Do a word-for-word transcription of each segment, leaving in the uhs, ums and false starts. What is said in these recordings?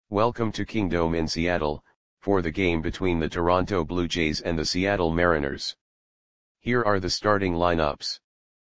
Welcome to Kingdome in Seattle, for the game between the Toronto Blue Jays and the Seattle Mariners. Here are the starting lineups.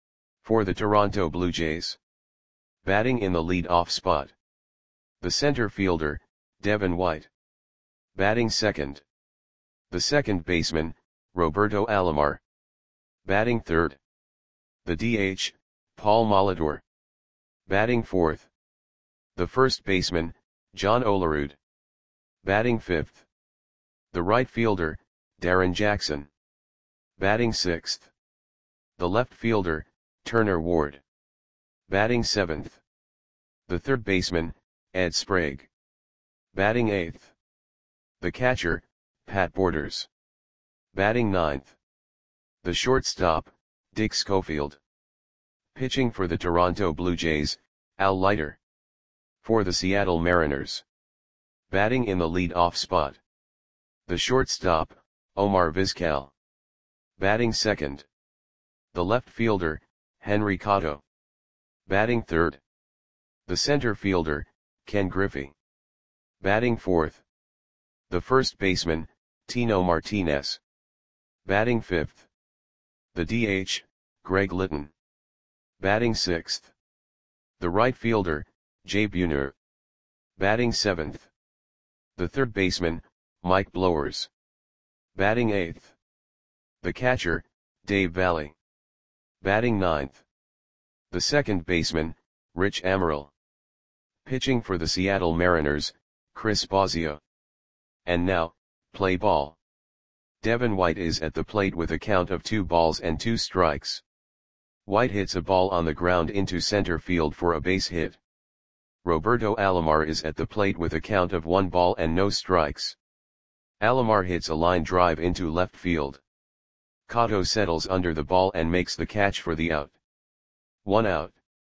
For the Toronto Blue Jays. Batting in the lead-off spot. The center fielder, Devin White. Batting second. The second baseman, Roberto Alomar. Batting third. The D H, Paul Molitor. Batting fourth. The first baseman, John Olerud. Batting fifth. The right fielder, Darrin Jackson. Batting sixth. The left fielder, Turner Ward. Batting seventh. The third baseman, Ed Sprague. Batting eighth. The catcher, Pat Borders. Batting ninth. The shortstop, Dick Schofield. Pitching for the Toronto Blue Jays, Al Leiter. For the Seattle Mariners. Batting in the lead-off spot. The shortstop, Omar Vizquel. Batting second. The left fielder, Henry Cotto. Batting third. The center fielder, Ken Griffey. Batting fourth. The first baseman, Tino Martinez. Batting fifth. The D H, Greg Litton. Batting sixth. The right fielder, Jay Buhner. Batting seventh. The third baseman, Mike Blowers. Batting eighth. The catcher, Dave Valle. Batting ninth. The second baseman, Rich Amaral. Pitching for the Seattle Mariners, Chris Bosio. And now, play ball. Devin White is at the plate with a count of two balls and two strikes. White hits a ball on the ground into center field for a base hit. Roberto Alomar is at the plate with a count of one ball and no strikes. Alomar hits a line drive into left field. Cotto settles under the ball and makes the catch for the out. One out.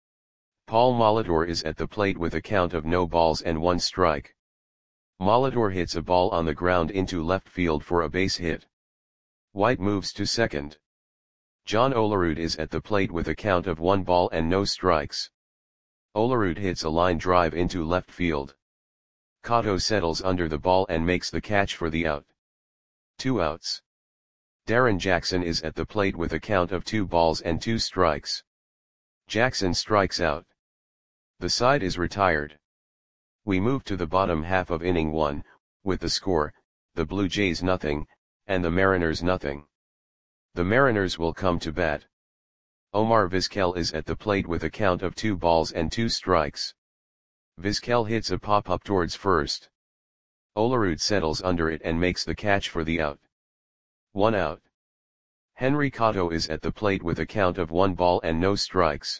Paul Molitor is at the plate with a count of no balls and one strike. Molitor hits a ball on the ground into left field for a base hit. White moves to second. John Olerud is at the plate with a count of one ball and no strikes. Olerud hits a line drive into left field. Cotto settles under the ball and makes the catch for the out. Two outs. Darrin Jackson is at the plate with a count of two balls and two strikes. Jackson strikes out. The side is retired. We move to the bottom half of inning one, with the score, the Blue Jays nothing, and the Mariners nothing. The Mariners will come to bat. Omar Vizquel is at the plate with a count of two balls and two strikes. Vizquel hits a pop-up towards first. Olerud settles under it and makes the catch for the out. One out. Henry Cotto is at the plate with a count of one ball and no strikes.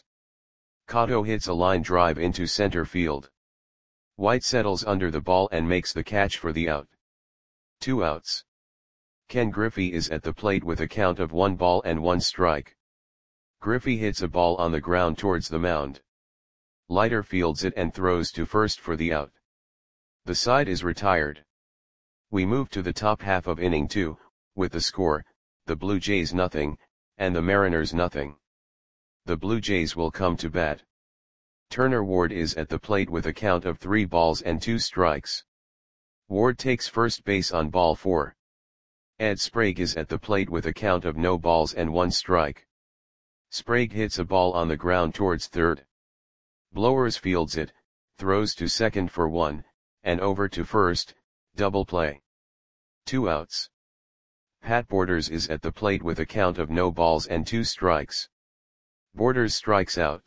Cotto hits a line drive into center field. White settles under the ball and makes the catch for the out. Two outs. Ken Griffey is at the plate with a count of one ball and one strike. Griffey hits a ball on the ground towards the mound. Leiter fields it and throws to first for the out. The side is retired. We move to the top half of inning two, with the score, the Blue Jays nothing, and the Mariners nothing. The Blue Jays will come to bat. Turner Ward is at the plate with a count of three balls and two strikes. Ward takes first base on ball four. Ed Sprague is at the plate with a count of no balls and one strike. Sprague hits a ball on the ground towards third. Blowers fields it, throws to second for one, and over to first, double play. Two outs. Pat Borders is at the plate with a count of no balls and two strikes. Borders strikes out.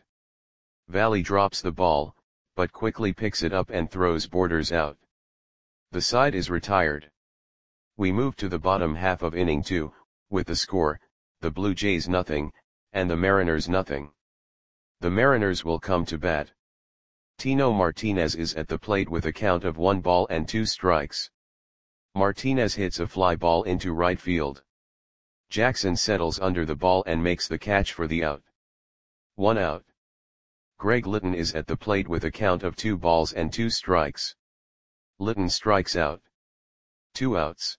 Valle drops the ball, but quickly picks it up and throws Borders out. The side is retired. We move to the bottom half of inning two, with the score, the Blue Jays nothing, and the Mariners nothing. The Mariners will come to bat. Tino Martinez is at the plate with a count of one ball and two strikes. Martinez hits a fly ball into right field. Jackson settles under the ball and makes the catch for the out. One out. Greg Litton is at the plate with a count of two balls and two strikes. Litton strikes out. Two outs.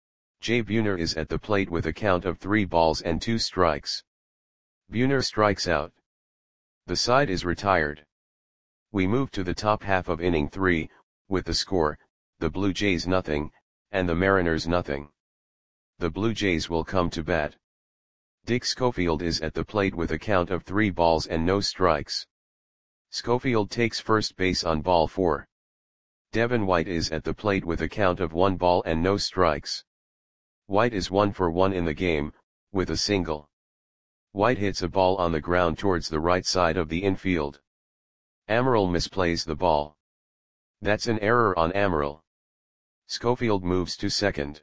Jay Buhner is at the plate with a count of three balls and two strikes. Buhner strikes out. The side is retired. We move to the top half of inning three, with the score, the Blue Jays nothing, and the Mariners nothing. The Blue Jays will come to bat. Dick Schofield is at the plate with a count of three balls and no strikes. Schofield takes first base on ball four. Devin White is at the plate with a count of one ball and no strikes. White is one for one in the game, with a single. White hits a ball on the ground towards the right side of the infield. Amaral misplays the ball. That's an error on Amaral. Schofield moves to second.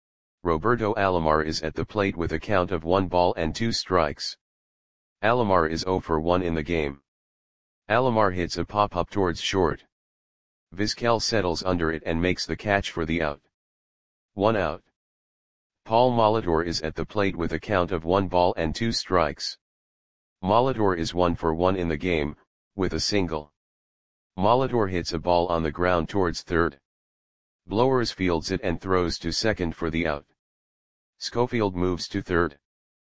Roberto Alomar is at the plate with a count of one ball and two strikes. Alomar is zero for one in the game. Alomar hits a pop-up towards short. Vizquel settles under it and makes the catch for the out. One out. Paul Molitor is at the plate with a count of one ball and two strikes. Molitor is one for one in the game, with a single. Molitor hits a ball on the ground towards third. Blowers fields it and throws to second for the out. Schofield moves to third.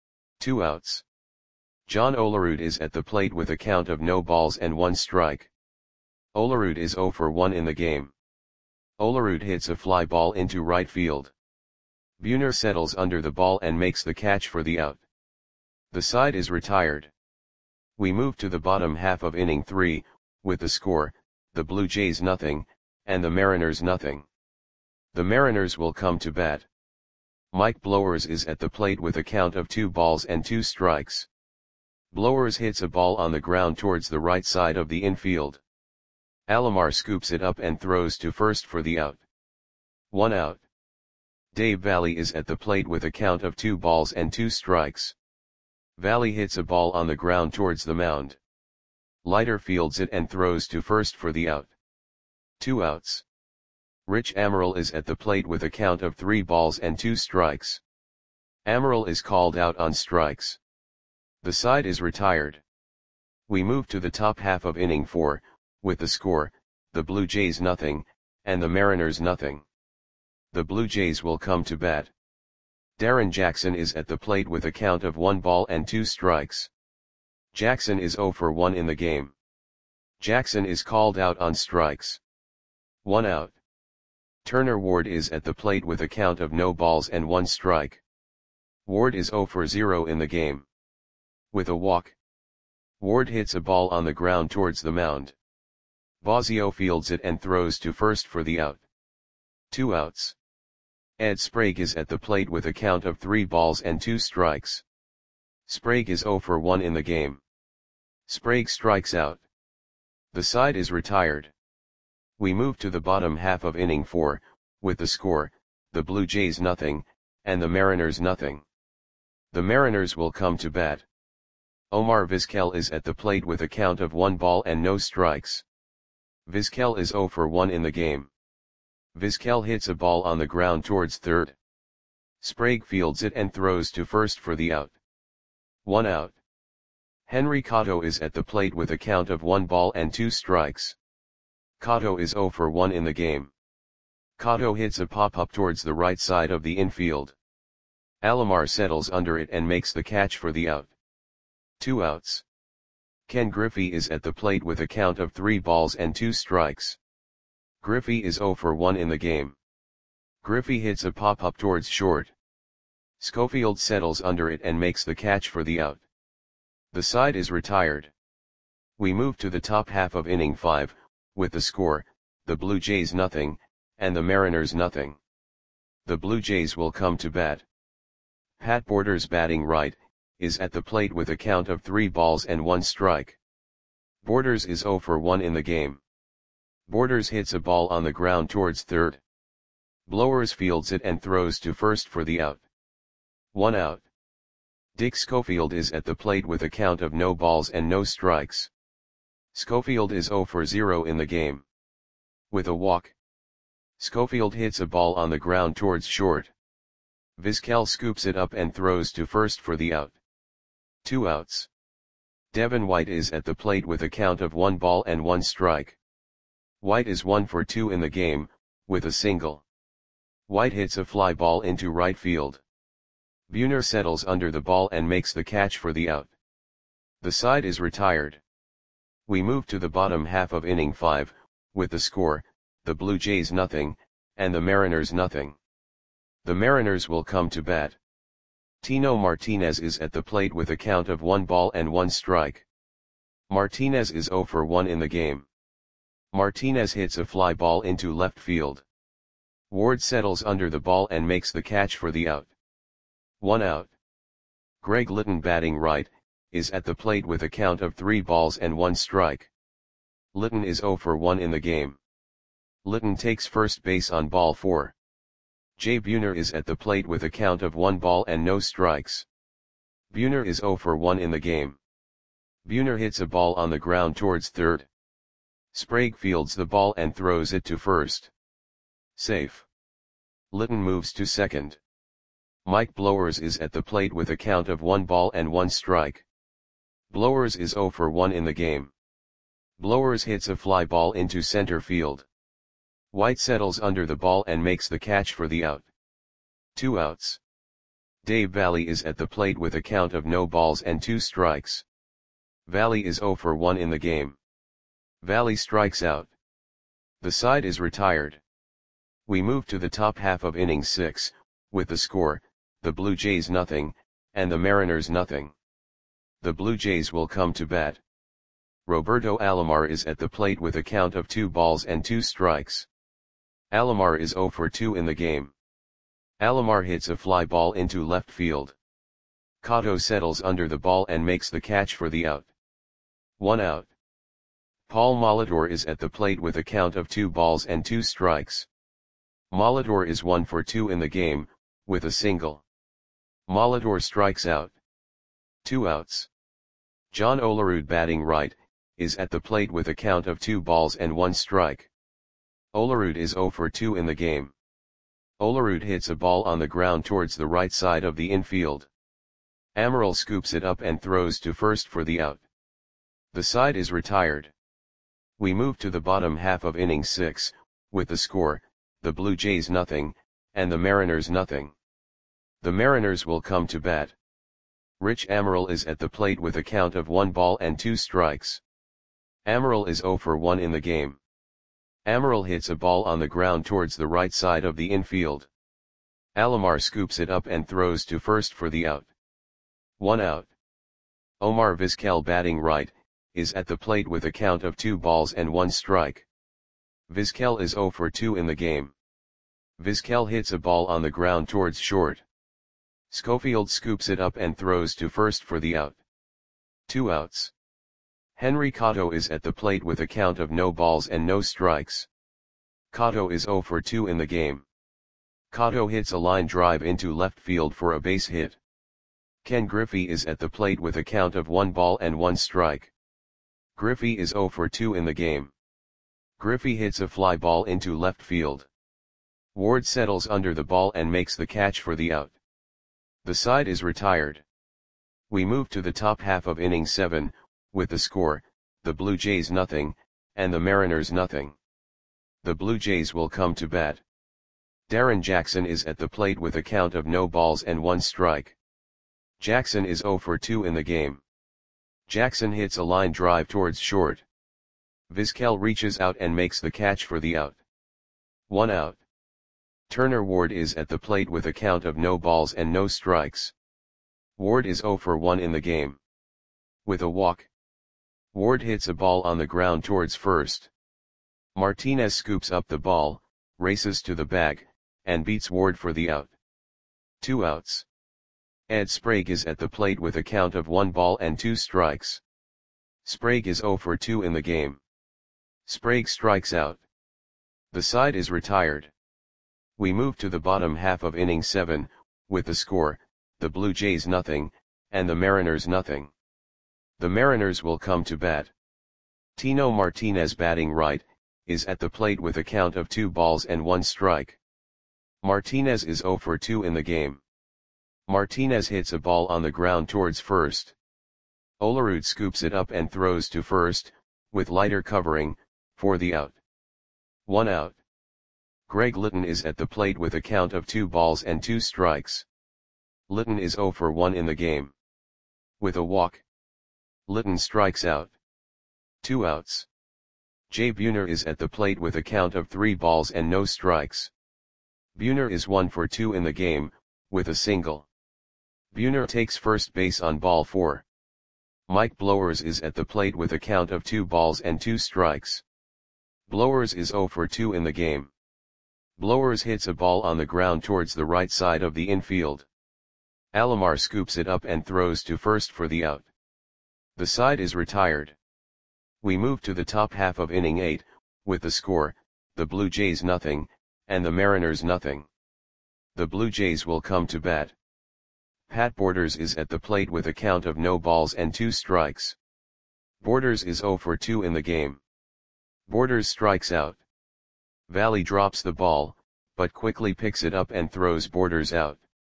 Two outs. John Olerud is at the plate with a count of no balls and one strike. Olerud is zero for one in the game. Olerud hits a fly ball into right field. Buhner settles under the ball and makes the catch for the out. The side is retired. We move to the bottom half of inning three, with the score, the Blue Jays nothing, and the Mariners nothing. The Mariners will come to bat. Mike Blowers is at the plate with a count of two balls and two strikes. Blowers hits a ball on the ground towards the right side of the infield. Alomar scoops it up and throws to first for the out. One out. Dave Valle is at the plate with a count of two balls and two strikes. Valle hits a ball on the ground towards the mound. Leiter fields it and throws to first for the out. Two outs. Rich Amaral is at the plate with a count of three balls and two strikes. Amaral is called out on strikes. The side is retired. We move to the top half of inning four, with the score, the Blue Jays nothing, and the Mariners nothing. The Blue Jays will come to bat. Darren Jackson is at the plate with a count of one ball and two strikes. Jackson is zero for one in the game. Jackson is called out on strikes. One out. Turner Ward is at the plate with a count of no balls and one strike. Ward is zero for zero in the game. With a walk. Ward hits a ball on the ground towards the mound. Bosio fields it and throws to first for the out. Two outs. Ed Sprague is at the plate with a count of three balls and two strikes. Sprague is zero for one in the game. Sprague strikes out. The side is retired. We move to the bottom half of inning four, with the score, the Blue Jays nothing, and the Mariners nothing. The Mariners will come to bat. Omar Vizquel is at the plate with a count of one ball and no strikes. Vizquel is zero for one in the game. Vizquel hits a ball on the ground towards third. Sprague fields it and throws to first for the out. One out. Henry Cotto is at the plate with a count of one ball and two strikes. Cotto is zero for one in the game. Cotto hits a pop-up towards the right side of the infield. Alomar settles under it and makes the catch for the out. Two outs. Ken Griffey is at the plate with a count of three balls and two strikes. Griffey is zero for one in the game. Griffey hits a pop-up towards short. Schofield settles under it and makes the catch for the out. The side is retired. We move to the top half of inning five, with the score, the Blue Jays nothing, and the Mariners nothing. The Blue Jays will come to bat. Pat Borders batting right, is at the plate with a count of three balls and one strike. Borders is zero for one in the game. Borders hits a ball on the ground towards third. Blowers fields it and throws to first for the out. One out. Dick Schofield is at the plate with a count of no balls and no strikes. Schofield is zero for zero in the game. With a walk. Schofield hits a ball on the ground towards short. Vizquel scoops it up and throws to first for the out. Two outs. Devin White is at the plate with a count of one ball and one strike. White is one for two in the game, with a single. White hits a fly ball into right field. Buhner settles under the ball and makes the catch for the out. The side is retired. We move to the bottom half of inning five, with the score, the Blue Jays nothing, and the Mariners nothing. The Mariners will come to bat. Tino Martinez is at the plate with a count of one ball and one strike. Martinez is zero for one in the game. Martinez hits a fly ball into left field. Ward settles under the ball and makes the catch for the out. One out. Greg Litton, batting right, is at the plate with a count of three balls and one strike. Litton is zero for one in the game. Litton takes first base on ball four. Jay Buhner is at the plate with a count of one ball and no strikes. Buhner is zero for one in the game. Buhner hits a ball on the ground towards third. Sprague fields the ball and throws it to first. Safe. Litton moves to second. Mike Blowers is at the plate with a count of one ball and one strike. Blowers is zero for one in the game. Blowers hits a fly ball into center field. White settles under the ball and makes the catch for the out. Two outs. Dave Valle is at the plate with a count of no balls and two strikes. Valle is zero for one in the game. Valle strikes out. The side is retired. We move to the top half of inning six, with the score, the Blue Jays nothing, and the Mariners nothing. The Blue Jays will come to bat. Roberto Alomar is at the plate with a count of two balls and two strikes. Alomar is zero for two in the game. Alomar hits a fly ball into left field. Cotto settles under the ball and makes the catch for the out. One out. Paul Molitor is at the plate with a count of two balls and two strikes. Molitor is one for two in the game, with a single. Molitor strikes out. Two outs. John Olerud, batting right, is at the plate with a count of two balls and one strike. Olerud is zero for two in the game. Olerud hits a ball on the ground towards the right side of the infield. Amaral scoops it up and throws to first for the out. The side is retired. We move to the bottom half of inning six, with the score, the Blue Jays nothing, and the Mariners nothing. The Mariners will come to bat. Rich Amaral is at the plate with a count of one ball and two strikes. Amaral is zero for one in the game. Amaral hits a ball on the ground towards the right side of the infield. Alomar scoops it up and throws to first for the out. One out. Omar Vizquel, batting right, is at the plate with a count of two balls and one strike. Vizquel is zero for two in the game. Vizquel hits a ball on the ground towards short. Schofield scoops it up and throws to first for the out. Two outs. Henry Cotto is at the plate with a count of no balls and no strikes. Cotto is zero for two in the game. Cotto hits a line drive into left field for a base hit. Ken Griffey is at the plate with a count of one ball and one strike. Griffey is zero for two in the game. Griffey hits a fly ball into left field. Ward settles under the ball and makes the catch for the out. The side is retired. We move to the top half of inning seven, with the score, the Blue Jays nothing, and the Mariners nothing. The Blue Jays will come to bat. Darren Jackson is at the plate with a count of no balls and one strike. Jackson is zero for two in the game. Jackson hits a line drive towards short. Vizquel reaches out and makes the catch for the out. One out. Turner Ward is at the plate with a count of no balls and no strikes. Ward is zero for one in the game. With a walk. Ward hits a ball on the ground towards first. Martinez scoops up the ball, races to the bag, and beats Ward for the out. Two outs. Ed Sprague is at the plate with a count of one ball and two strikes. Sprague is zero for two in the game. Sprague strikes out. The side is retired. We move to the bottom half of inning seven, with the score, the Blue Jays nothing, and the Mariners nothing. The Mariners will come to bat. Tino Martinez, batting right, is at the plate with a count of two balls and one strike. Martinez is zero for two in the game. Martinez hits a ball on the ground towards first. Olerud scoops it up and throws to first, with Leiter covering, for the out. One out. Greg Litton is at the plate with a count of two balls and two strikes. Litton is zero for one in the game. With a walk. Litton strikes out. Two outs. Jay Buhner is at the plate with a count of three balls and no strikes. Buhner is one for two in the game, with a single. Buhner takes first base on ball four. Mike Blowers is at the plate with a count of two balls and two strikes. Blowers is zero for two in the game. Blowers hits a ball on the ground towards the right side of the infield. Alomar scoops it up and throws to first for the out. The side is retired. We move to the top half of inning eight, with the score, the Blue Jays nothing, and the Mariners nothing. The Blue Jays will come to bat. Pat Borders is at the plate with a count of no balls and two strikes. Borders is zero for two in the game. Borders strikes out. Valley drops the ball, but quickly picks it up and throws Borders out.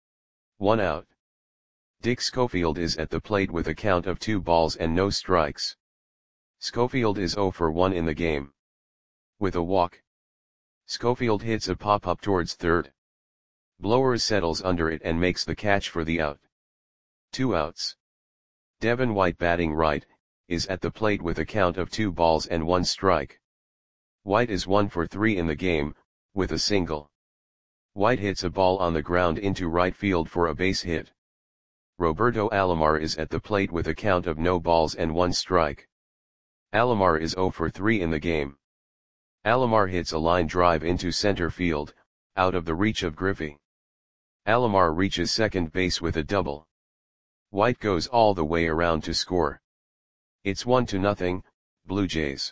One out. Dick Schofield is at the plate with a count of two balls and no strikes. Schofield is zero for one in the game. With a walk, Schofield hits a pop-up towards third. Blowers settles under it and makes the catch for the out. Two outs. Devin White, batting right, is at the plate with a count of two balls and one strike. White is one for three in the game, with a single. White hits a ball on the ground into right field for a base hit. Roberto Alomar is at the plate with a count of no balls and one strike. Alomar is zero for three in the game. Alomar hits a line drive into center field, out of the reach of Griffey. Alomar reaches second base with a double. White goes all the way around to score. It's one to nothing, Blue Jays.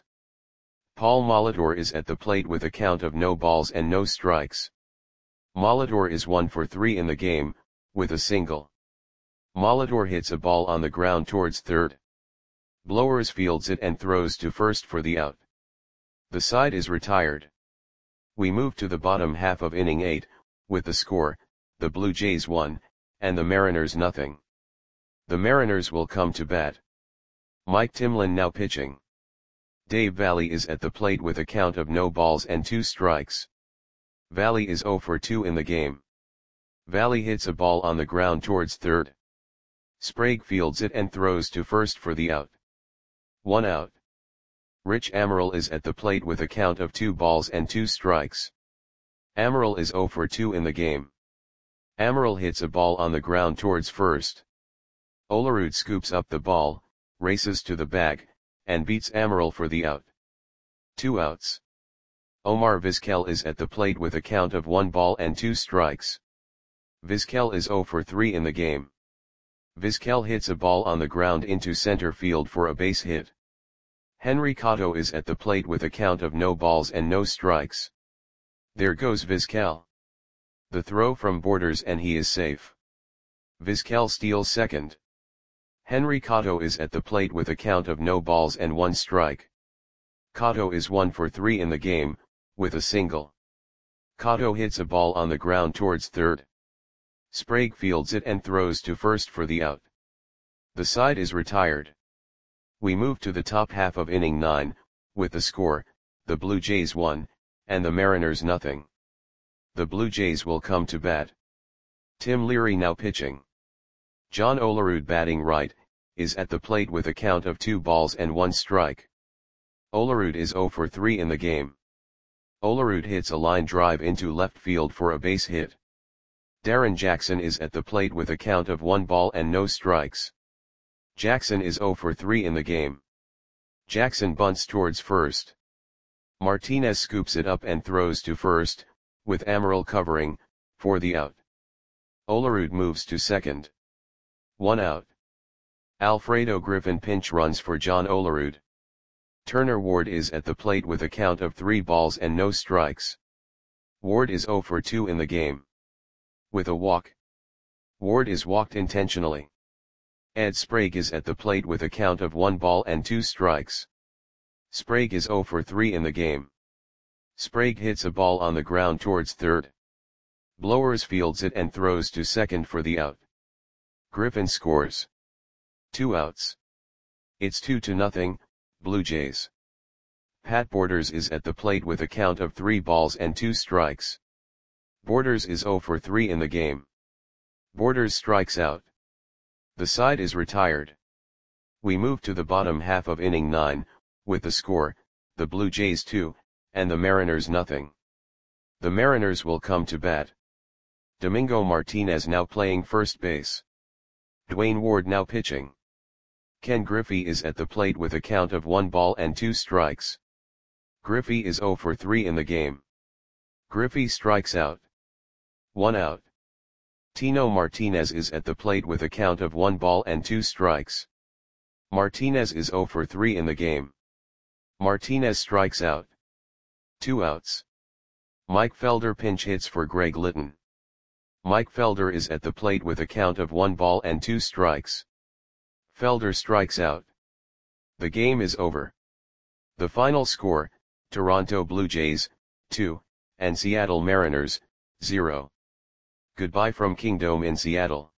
Paul Molitor is at the plate with a count of no balls and no strikes. Molitor is one for three in the game, with a single. Molitor hits a ball on the ground towards third. Blowers fields it and throws to first for the out. The side is retired. We move to the bottom half of inning eight, with the score, the Blue Jays one, and the Mariners nothing. The Mariners will come to bat. Mike Timlin now pitching. Dave Valley is at the plate with a count of no balls and two strikes. Valley is zero for two in the game. Valley hits a ball on the ground towards third. Sprague fields it and throws to first for the out. One out. Rich Amaral is at the plate with a count of two balls and two strikes. Amaral is zero for two in the game. Amaral hits a ball on the ground towards first. Olerud scoops up the ball, races to the bag, and beats Amaral for the out. Two outs. Omar Vizquel is at the plate with a count of one ball and two strikes. Vizquel is zero for three in the game. Vizquel hits a ball on the ground into center field for a base hit. Henry Cotto is at the plate with a count of no balls and no strikes. There goes Vizquel. The throw from Borders and he is safe. Vizquel steals second. Henry Cotto is at the plate with a count of no balls and one strike. Cotto is one for three in the game, with a single. Cotto hits a ball on the ground towards third. Sprague fields it and throws to first for the out. The side is retired. We move to the top half of inning nine, with the score, the Blue Jays one, and the Mariners nothing. The Blue Jays will come to bat. Tim Leary now pitching. John Olerud, batting right, is at the plate with a count of two balls and one strike. Olerud is zero for three in the game. Olerud hits a line drive into left field for a base hit. Darren Jackson is at the plate with a count of one ball and no strikes. Jackson is zero for three in the game. Jackson bunts towards first. Martinez scoops it up and throws to first, with Amaral covering, for the out. Olerud moves to second. One out. Alfredo Griffin pinch runs for John Olerud. Turner Ward is at the plate with a count of three balls and no strikes. Ward is zero for two in the game. With a walk. Ward is walked intentionally. Ed Sprague is at the plate with a count of one ball and two strikes. Sprague is zero for three in the game. Sprague hits a ball on the ground towards third. Blowers fields it and throws to second for the out. Griffin scores. Two outs. It's two to nothing, Blue Jays. Pat Borders is at the plate with a count of three balls and two strikes. Borders is zero for three in the game. Borders strikes out. The side is retired. We move to the bottom half of inning nine, with the score, the Blue Jays two, and the Mariners nothing. The Mariners will come to bat. Domingo Martinez now playing first base. Dwayne Ward now pitching. Ken Griffey is at the plate with a count of one ball and two strikes. Griffey is zero for three in the game. Griffey strikes out. One out. Tino Martinez is at the plate with a count of one ball and two strikes. Martinez is zero for three in the game. Martinez strikes out. Two outs. Mike Felder pinch hits for Greg Litton. Mike Felder is at the plate with a count of one ball and two strikes. Felder strikes out. The game is over. The final score, Toronto Blue Jays, two, and Seattle Mariners, zero. Goodbye from Kingdome in Seattle.